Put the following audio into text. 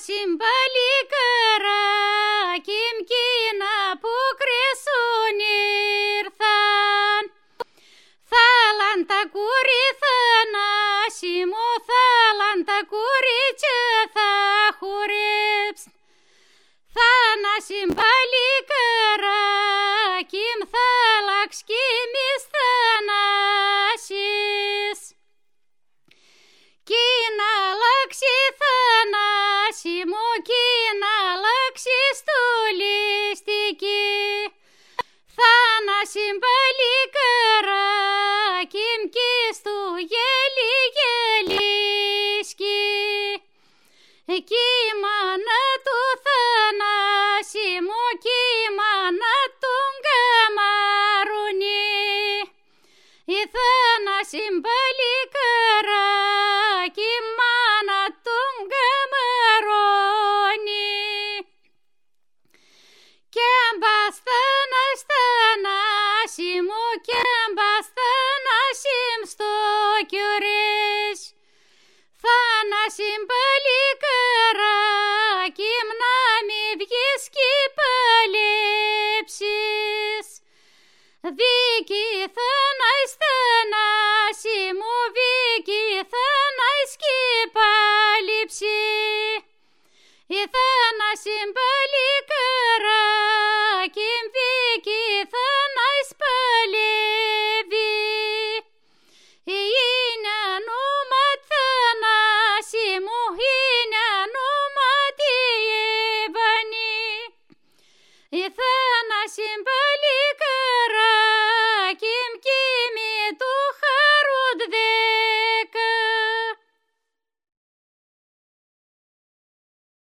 συμπαλικαράκι μκίνα που κρυσούν ήρθαν. Θέλαν τα κούρι θανάσιμο, θέλαν τα κούριτσια θα χορέψουν. Θανάσιμ παλικαράκι μ θέλαξ κι εμείς θανάσεις. Κι να αλλάξει θανάσιμο, κι να αλλάξει στολιστική. Θανάσιμ παλικαράκι μ κι στο γέλι γελίσκει. Κι η μάνα του Θανάσιμου, κι η μάνα του γκαμαρούνι. Η Θανάσιμ παλικαράκι μάνα του γκαμαρούνι. Κι έμπας Θανάσιμου, κι έμπας Θανάσιμ στο κιουρές. Θανάσιμ παλικαράκι μ να μη βγεις κι παλέψεις. Βίκη Θανάσιμου, Βίκη Θανάσιμου κι παλέψει. Η Θανάσιμ